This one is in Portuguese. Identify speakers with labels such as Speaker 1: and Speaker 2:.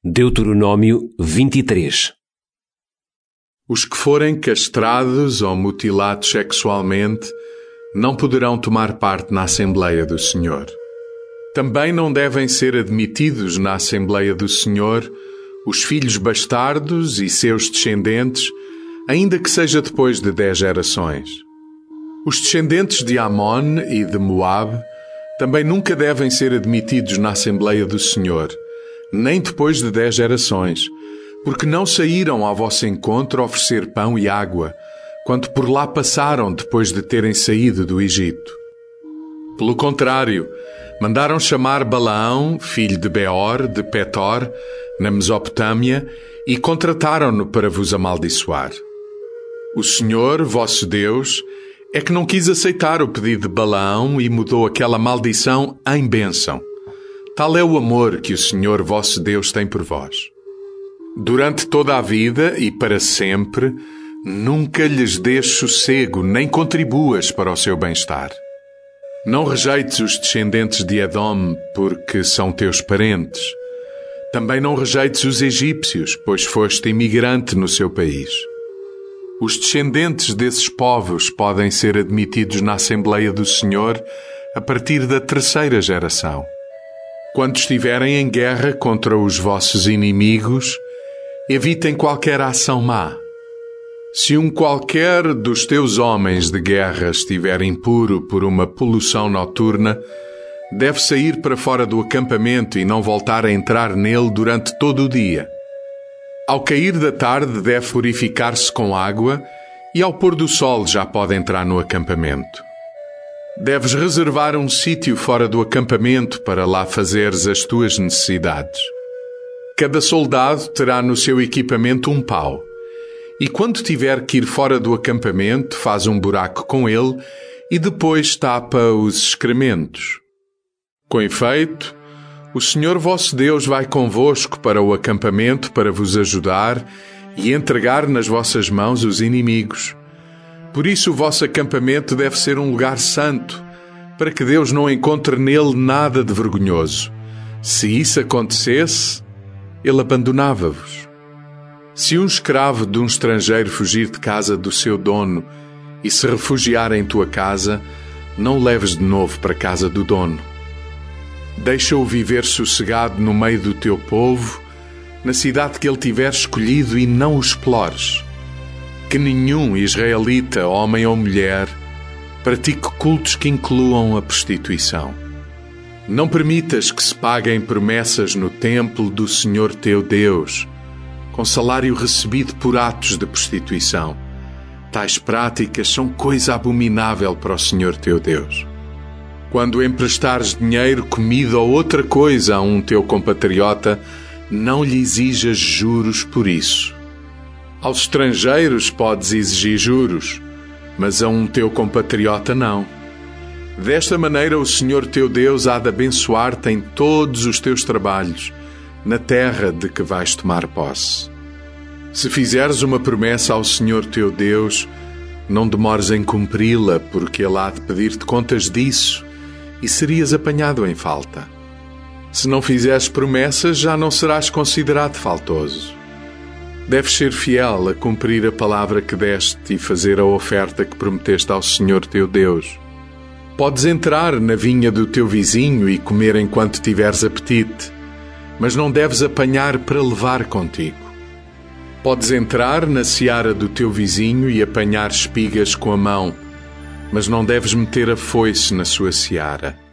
Speaker 1: Deuteronômio 23.
Speaker 2: Os que forem castrados ou mutilados sexualmente não poderão tomar parte na Assembleia do Senhor. Também não devem ser admitidos na Assembleia do Senhor os filhos bastardos e seus descendentes, ainda que seja depois de 10 gerações. Os descendentes de Amon e de Moabe também nunca devem ser admitidos na Assembleia do Senhor, nem depois de 10 gerações, porque não saíram ao vosso encontro oferecer pão e água, quando por lá passaram depois de terem saído do Egito. Pelo contrário, mandaram chamar Balaão, filho de Beor, de Petor, na Mesopotâmia, e contrataram-no para vos amaldiçoar. O Senhor, vosso Deus, é que não quis aceitar o pedido de Balaão e mudou aquela maldição em bênção. Tal é o amor que o Senhor vosso Deus tem por vós. Durante toda a vida e para sempre, nunca lhes dês sossego, nem contribuas para o seu bem-estar. Não rejeites os descendentes de Edom, porque são teus parentes. Também não rejeites os egípcios, pois foste imigrante no seu país. Os descendentes desses povos podem ser admitidos na Assembleia do Senhor a partir da 3ª geração. Quando estiverem em guerra contra os vossos inimigos, evitem qualquer ação má. Se um qualquer dos teus homens de guerra estiver impuro por uma poluição noturna, deve sair para fora do acampamento e não voltar a entrar nele durante todo o dia. Ao cair da tarde deve purificar-se com água e ao pôr do sol já pode entrar no acampamento. Deves reservar um sítio fora do acampamento para lá fazeres as tuas necessidades. Cada soldado terá no seu equipamento um pau. E quando tiver que ir fora do acampamento, faz um buraco com ele e depois tapa os excrementos. Com efeito, o Senhor vosso Deus vai convosco para o acampamento para vos ajudar e entregar nas vossas mãos os inimigos. Por isso o vosso acampamento deve ser um lugar santo, para que Deus não encontre nele nada de vergonhoso. Se isso acontecesse, ele abandonava-vos. Se um escravo de um estrangeiro fugir de casa do seu dono e se refugiar em tua casa, não o leves de novo para a casa do dono. Deixa-o viver sossegado no meio do teu povo, na cidade que ele tiver escolhido, e não o explores. Que nenhum israelita, homem ou mulher, pratique cultos que incluam a prostituição. Não permitas que se paguem promessas no templo do Senhor teu Deus, com salário recebido por atos de prostituição. Tais práticas são coisa abominável para o Senhor teu Deus. Quando emprestares dinheiro, comida ou outra coisa a um teu compatriota, não lhe exijas juros por isso. Aos estrangeiros podes exigir juros, mas a um teu compatriota não. Desta maneira o Senhor teu Deus há de abençoar-te em todos os teus trabalhos, na terra de que vais tomar posse. Se fizeres uma promessa ao Senhor teu Deus, não demores em cumpri-la, porque Ele há de pedir-te contas disso e serias apanhado em falta. Se não fizeres promessas, já não serás considerado faltoso. Deves ser fiel a cumprir a palavra que deste e fazer a oferta que prometeste ao Senhor teu Deus. Podes entrar na vinha do teu vizinho e comer enquanto tiveres apetite, mas não deves apanhar para levar contigo. Podes entrar na seara do teu vizinho e apanhar espigas com a mão, mas não deves meter a foice na sua seara.